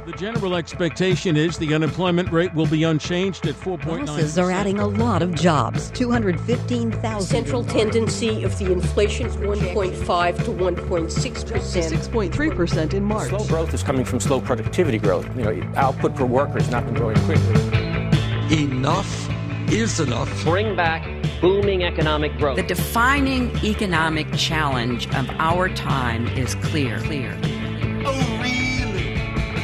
The general expectation is the unemployment rate will be unchanged at 4.9%. Bosses are adding a lot of jobs, 215,000. Central tendency of the inflation is 1.5 to 1.6%. 6.3% in March. Slow growth is coming from slow productivity growth. Output per worker has not been growing quickly. Enough is enough. Bring back booming economic growth. The defining economic challenge of our time is clear. Oh, really?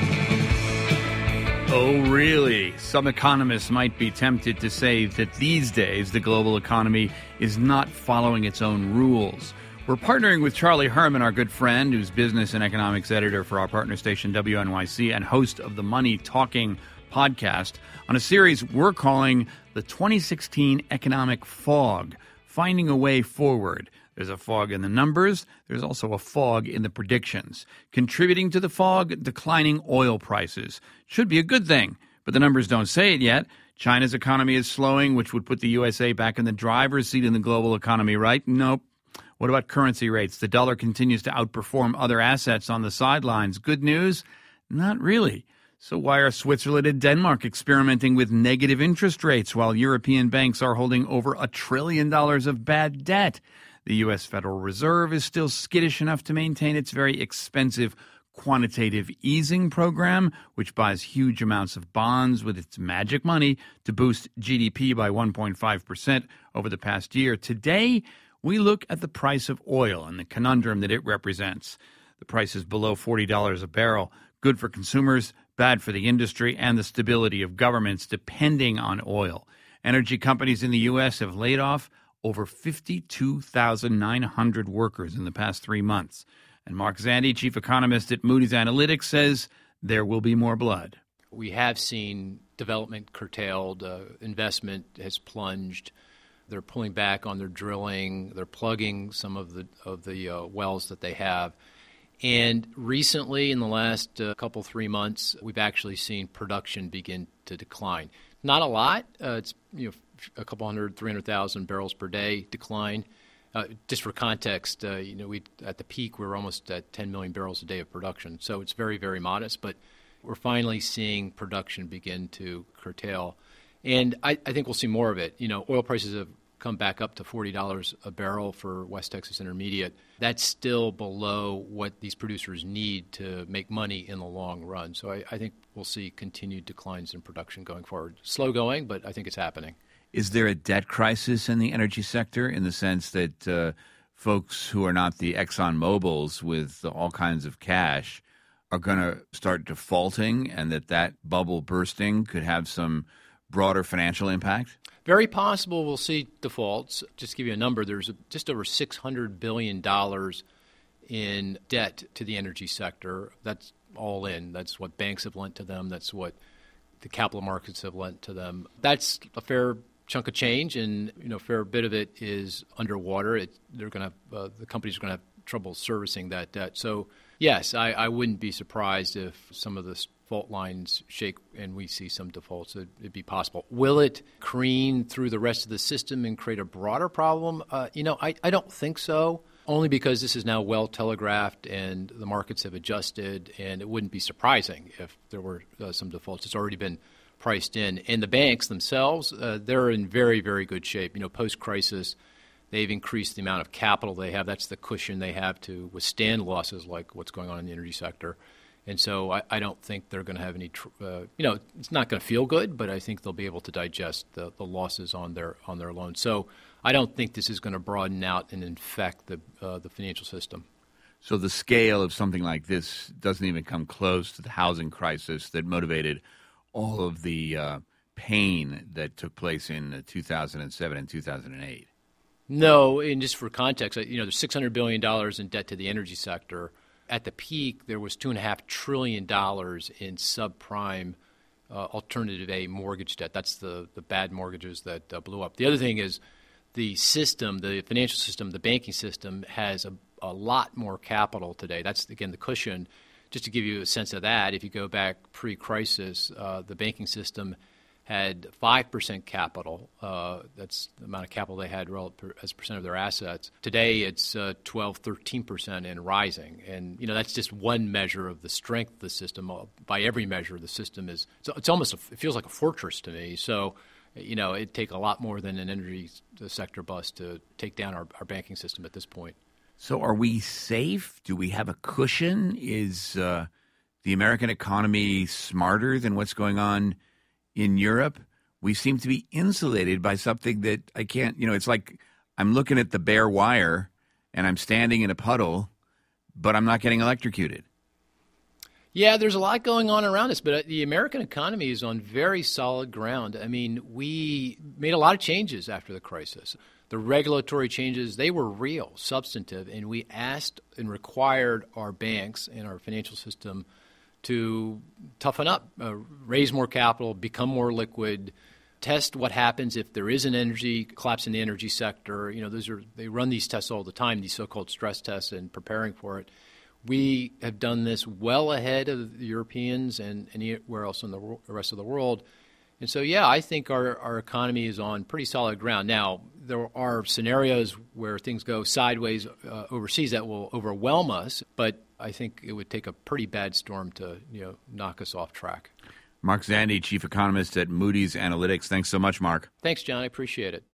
Oh, really? Some economists might be tempted to say that these days the global economy is not following its own rules. We're partnering with Charlie Herman, our good friend, who's business and economics editor for our partner station WNYC and host of the Money Talking podcast, on a series we're calling the 2016 Economic Fog, Finding a Way Forward. There's a fog in the numbers. There's also a fog in the predictions. Contributing to the fog, declining oil prices. Should be a good thing, but the numbers don't say it yet. China's economy is slowing, which would put the USA back in the driver's seat in the global economy, right? Nope. What about currency rates? The dollar continues to outperform other assets on the sidelines. Good news? Not really. So why are Switzerland and Denmark experimenting with negative interest rates while European banks are holding over $1 trillion of bad debt? The U.S. Federal Reserve is still skittish enough to maintain its very expensive quantitative easing program, which buys huge amounts of bonds with its magic money to boost GDP by 1.5% over the past year. Today, we look at the price of oil and the conundrum that it represents. The price is below $40 a barrel, good for consumers, bad for the industry and the stability of governments depending on oil. Energy companies in the U.S. have laid off over 52,900 workers in the past 3 months. And Mark Zandi, chief economist at Moody's Analytics, says there will be more blood. We have seen development curtailed, investment has plunged. They're pulling back on their drilling. They're plugging some of the wells that they have. And recently, in the last couple, 3 months, we've actually seen production begin to decline. Not a lot. It's a couple 300,000 barrels per day decline. Just for context, we at the peak we were almost at 10 million barrels a day of production. So it's very, very modest. But we're finally seeing production begin to curtail, and I think we'll see more of it. Oil prices have come back up to $40 a barrel for West Texas Intermediate. That's still below what these producers need to make money in the long run. So I think we'll see continued declines in production going forward. Slow going, but I think it's happening. Is there a debt crisis in the energy sector in the sense that folks who are not the Exxon Mobils with all kinds of cash are going to start defaulting and that bubble bursting could have some broader financial impact? Very possible we'll see defaults. Just to give you a number, there's just over $600 billion in debt to the energy sector. That's all in. That's what banks have lent to them. That's what the capital markets have lent to them. That's a fair chunk of change, and a fair bit of it is underwater. The companies are going to have trouble servicing that debt. So, yes, I wouldn't be surprised if some of the fault lines shake and we see some defaults. It'd be possible. Will it careen through the rest of the system and create a broader problem? I don't think so, only because this is now well telegraphed and the markets have adjusted, and it wouldn't be surprising if there were some defaults. It's already been priced in. And the banks themselves, they're in very, very good shape. Post-crisis, they've increased the amount of capital they have. That's the cushion they have to withstand losses like what's going on in the energy sector. And so I don't think they're going to have any, it's not going to feel good, but I think they'll be able to digest the losses on their loans. So I don't think this is going to broaden out and infect the financial system. So the scale of something like this doesn't even come close to the housing crisis that motivated all of the pain that took place in 2007 and 2008. No, and just for context, there's $600 billion in debt to the energy sector. At the peak, there was $2.5 trillion in subprime alternative A mortgage debt. That's the bad mortgages that blew up. The other thing is the system, the financial system, the banking system has a lot more capital today. That's, again, the cushion. Just to give you a sense of that, if you go back pre-crisis, the banking system had 5% capital. That's the amount of capital they had as a percent of their assets. Today, it's 12, 13% and rising. And, that's just one measure of the strength of the system. By every measure, the system is – it feels like a fortress to me. So, it'd take a lot more than an energy sector bust to take down our banking system at this point. So are we safe? Do we have a cushion? Is the American economy smarter than what's going on in Europe? We seem to be insulated by something that I can't, it's like I'm looking at the bare wire and I'm standing in a puddle, but I'm not getting electrocuted. Yeah, there's a lot going on around us, but the American economy is on very solid ground. I mean, we made a lot of changes after the crisis. The regulatory changes, they were real, substantive, and we asked and required our banks and our financial system to toughen up, raise more capital, become more liquid, test what happens if there is an energy collapse in the energy sector. They run these tests all the time, these so-called stress tests, and preparing for it. We have done this well ahead of the Europeans and anywhere else in the rest of the world. And so, I think our economy is on pretty solid ground. Now, there are scenarios where things go sideways overseas that will overwhelm us, but I think it would take a pretty bad storm to, knock us off track. Mark Zandi, chief economist at Moody's Analytics. Thanks so much, Mark. Thanks, John. I appreciate it.